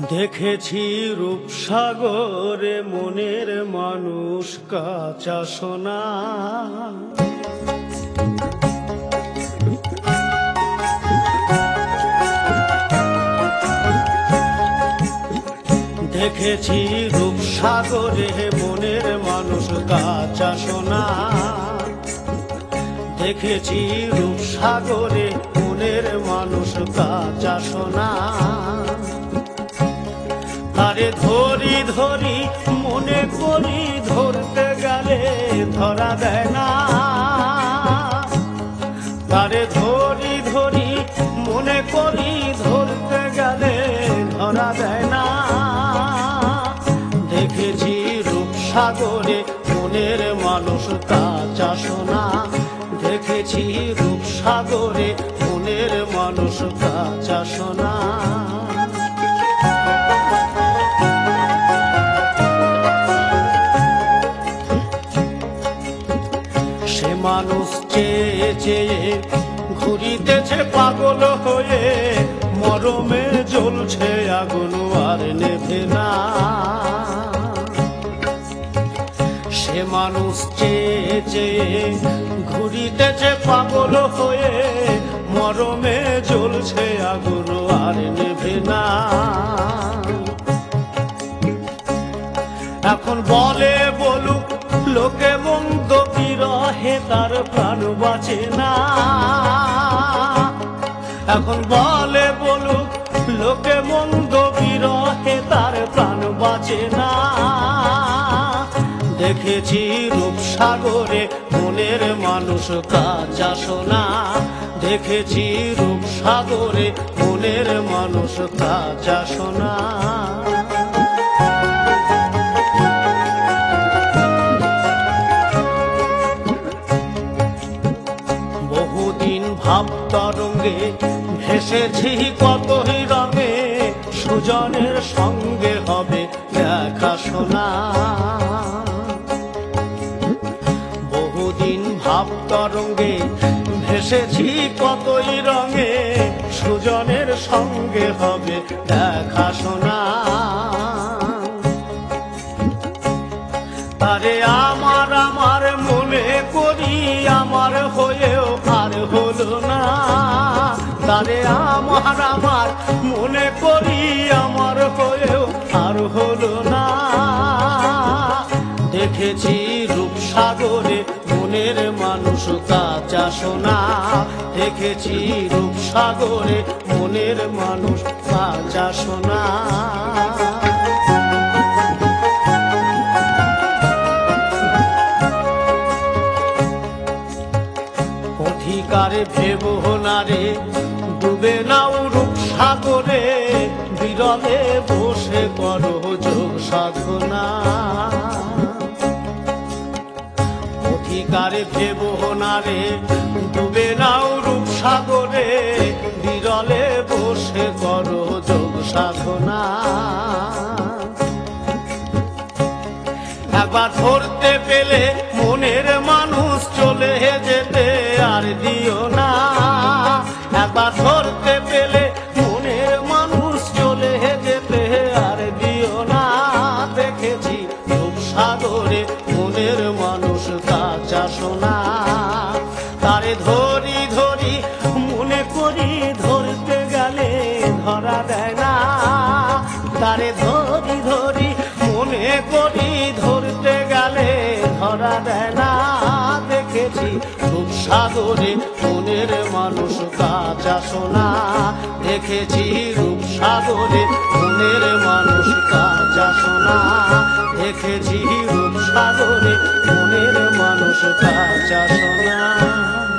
দেখেছি রূপসাগরে মনের মানুষ কাঁচা সোনা। দেখেছি রূপসাগরে মনের মানুষ কাঁচা সোনা। দেখেছি রূপসাগরে মনের মানুষ কাঁচা সোনা। তারে ধরি ধরি মনে করি ধরতে গেলে ধরা দেয় না। তারে ধরি ধরি মনে করি ধরতে গেলে ধরা দেয় না। দেখেছি রূপসাগরে মনের মানুষ কাঁচা সোনা। দেখেছি রূপসাগরে মনের মানুষ কাঁচা সোনা। সে মানুষ চেয়ে চেয়ে ঘুরিতেছে পাগল হয়ে, মরমে জ্বলছে আগুন আর নেভে না। সে মানুষ চেয়ে চেয়ে ঘুরিতেছে পাগল হয়ে, মরমে জ্বলছে আগুন আর নেভে না। এখন বলে বলুক লোকে মন্দ বিরহে তার প্রাণ বাঁচে না। এখন বলে বলুক লোকে মন্দ বিরহে তার প্রাণ বাঁচে না। দেখেছি রূপসাগরে মনের মানুষ কাঁচা সোনা। দেখেছি রূপসাগরে মনের মানুষ কাঁচা সোনা। বহুদিন ভাব তরঙ্গে ভেসেছি কতই রঙে, সুজনের সঙ্গে হবে দেখা শোনা। বহুদিন ভাব তরঙ্গে ভেসেছি কতই রঙে, সুজনের সঙ্গে হবে দেখা শোনা। তারে আমার আমার মনে করি আমার হয়েও আর হলো না। তারে আমার আমার মনে করি আমার হয়েও আর হলো না। দেখেছি রূপসাগরে মনের মানুষ কাঁচা সোনা। দেখেছি রূপসাগরে মনের মানুষ কাঁচা সোনা। অধিকারে ভেব না রে ডুবে নাও রূপসাগরে, বিরলে বসে করো যোগ সাধনা। অধিকারে ভেব না রে ডুবে নাও রূপসাগরে, বিরলে বসে করো যোগ সাধনা। একবার ধরতে পেলে মনের মানুষ চলে যেতে আর দিও না। একবার ধরতে পেলে মনের মানুষ চলে যেতে আর দিও না। দেখেছি রূপসাগরে মনের মানুষ কাঁচা সোনা। তারে ধরি ধরি মনে করি ধরতে গেলে ধরা দেয় না। তারে ধরি ধরি মনে করি ধরতে গেলে ধরা দেয় না। দেখেছি রূপসাগরে মনের মানুষ কাঁচা সোনা। দেখেছি রূপসাগরে মনের মানুষ কাঁচা সোনা। দেখেছি রূপসাগরে মনের মানুষ কাঁচা সোনা।